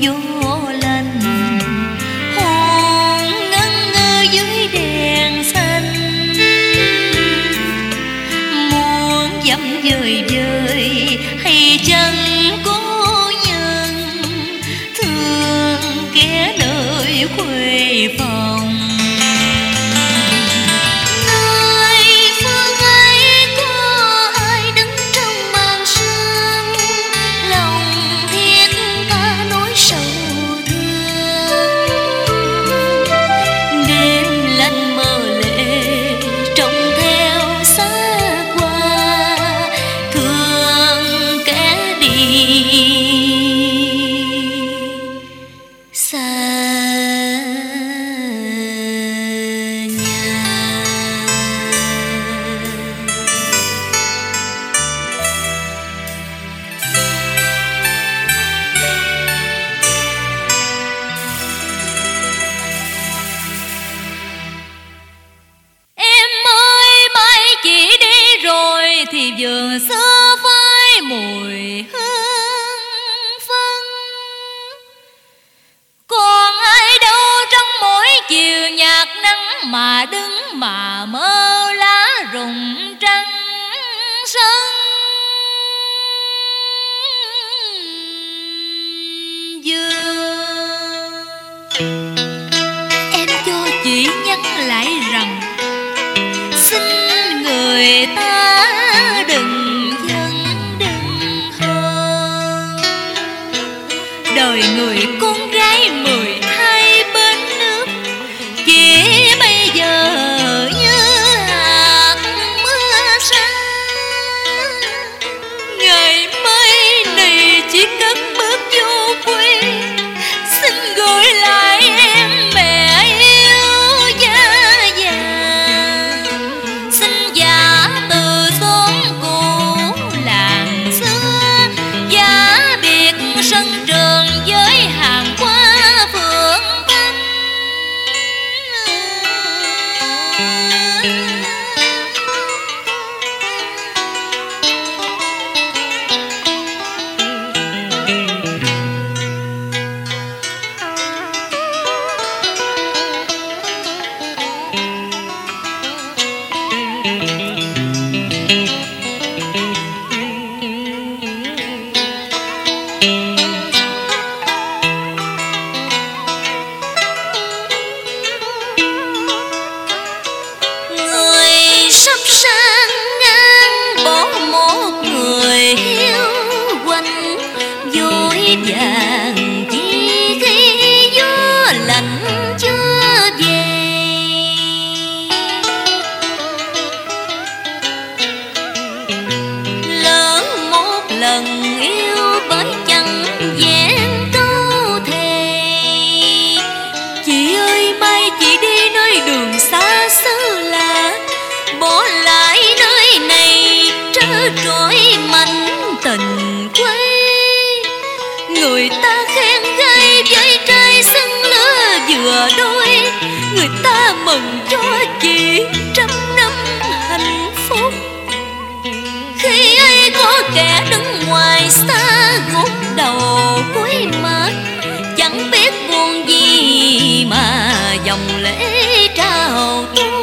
gió lạnh, hồn ngẩn ngơ dưới đèn xanh, muốn dặm dời dời hay chẳng có nhân, thương kẻ nơi khuê phòng. Thì vườn xưa với mùi hương phân, còn ai đâu trong mỗi chiều nhạt nắng mà đứng mà mơ lá rụng trắng sân. Em cho chị nhắn lại rằng xin người ta đừng giận đừng hơn. Đời người con gái 12 bên nước chỉ bây giờ như hạt mưa xa. Ngày mai này chỉ cất bước vô quê, xin gửi lại em mẹ yêu gia già. Xin giả từ xóm cũ làng xưa, giá biệt sân trường với hàng hoa phượng thắm. Người sắp sang ngang bỏ một người yêu quanh, vội vàng chỉ khi gió lạnh chưa về. Lỡ một lần yêu bởi chẳng vẹn câu thề, chị ơi mai chị đi nơi đường xa xứ lạ, bỏ lại nơi này trơ trọi mảnh tình quê. Người ta khen gái với trai xứng lứa vừa đôi, người ta mừng cho chị trăm năm hạnh phúc. Khi ấy có kẻ đứng ngoài xa gục đầu cúi mặt, chẳng biết buồn gì mà dòng lễ trao tuôn.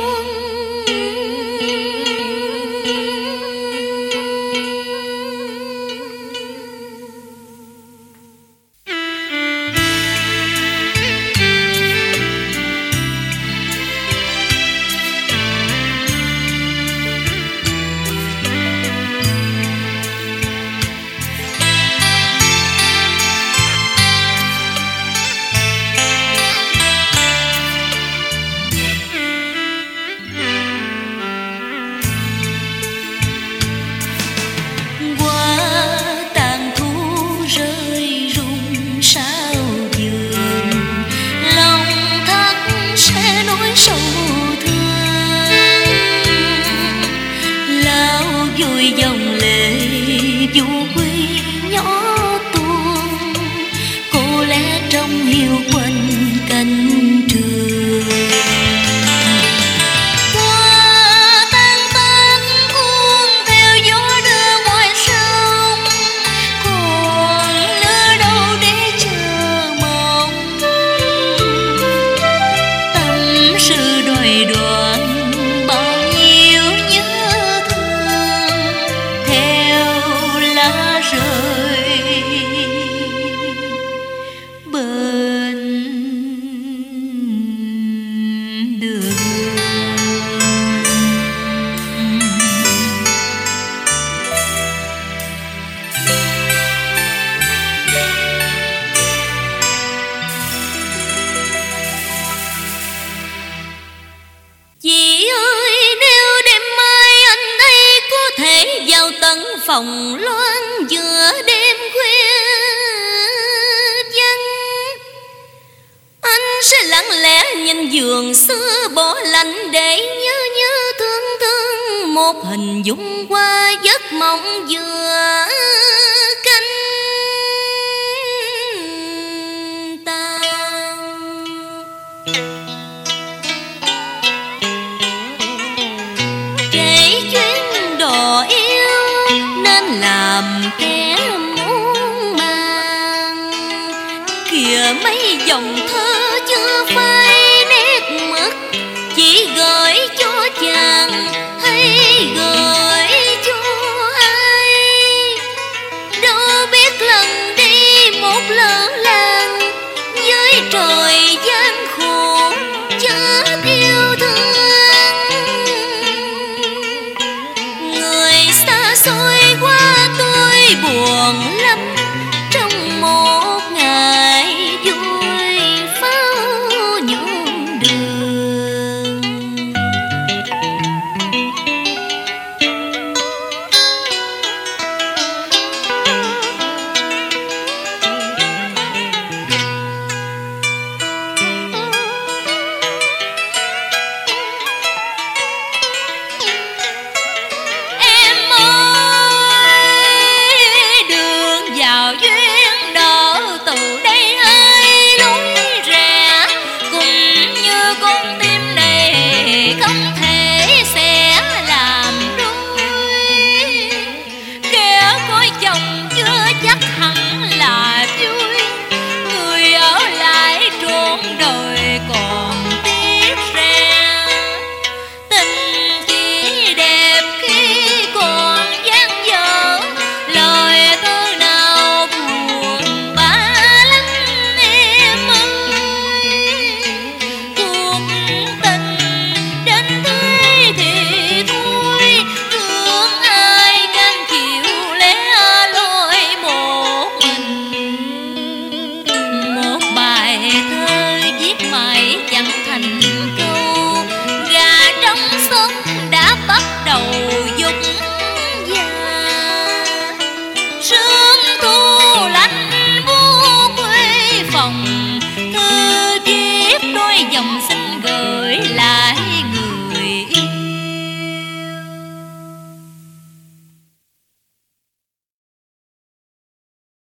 giường xưa bỏ lạnh để nhớ thương thương, một hình dung qua giấc mộng vừa canh tan. Kể chuyến đò yêu nên làm kẻ muôn màng, kìa mấy dòng thơ chưa phai nét mực, chỉ gửi cho